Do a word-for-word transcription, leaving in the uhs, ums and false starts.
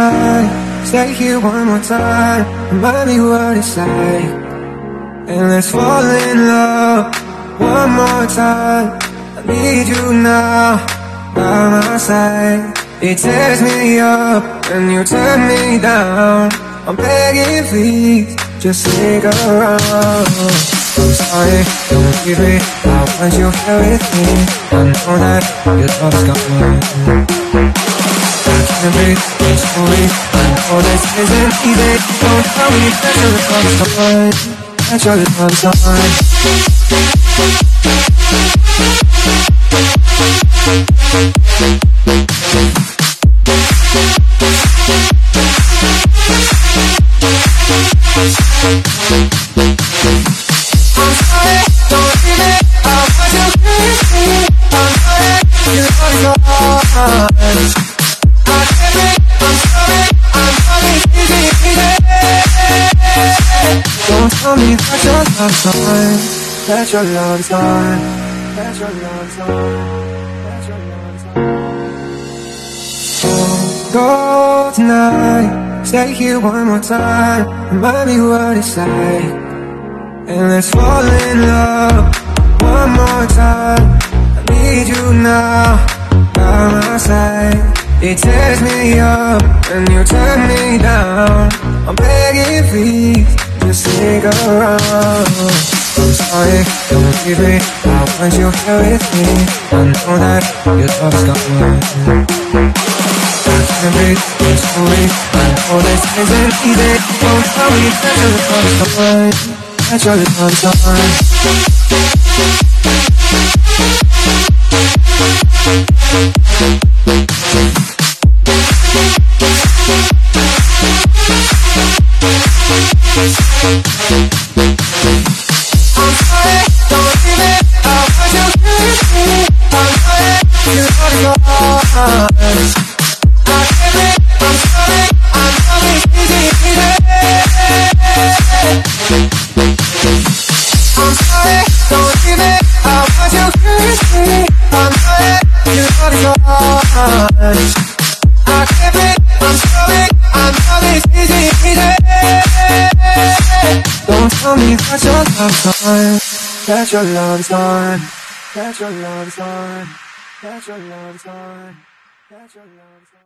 tonight, stay here one more time, remind me what it's like, and let's fall in love one more time. I need you now, by my side. It tears me up and you turn me down. I'm begging, please, just stick around. I'm sorry, don't leave me, I want you here with me. I know that your love's got me. I can't breathe, it's slowly, I know this isn't easy. Don't tell me that your love's gone, that your love's gone. I'm sorry, don't leave me, I want you with me. I'm sorry, your love's gone. I can't breathe, I'm sorry, I'm sorry, easy, easy. Don't tell me that your love's gone, that your love's gone, that your love's gone, that your love's gone. Don't go tonight, stay here one more time, remind me what it's like, and let's fall in love one more time. I need you now, by my side. It tears me up and you turn me down. I'm begging, please, just stick around. I'm sorry, don't leave me, I want you here with me. I know that your love's got me. I can't breathe, it's slowly, I know this isn't easy. Don't tell me that your love's gone, that your love's gone. I'm sorry, don't leave me, I want you with me. I'm sorry, your love's gone. I can't breathe, I'm sorry, I'm sorry, easy, easy. I'm sorry, don't leave me, I want you with me. I'm sorry, your love's gone. I can't breathe, I'm sorry, I'm sorry, easy, easy. Don't tell me that your love's gone, that your love's gone, that your love's gone, that your love's gone, that your love's gone.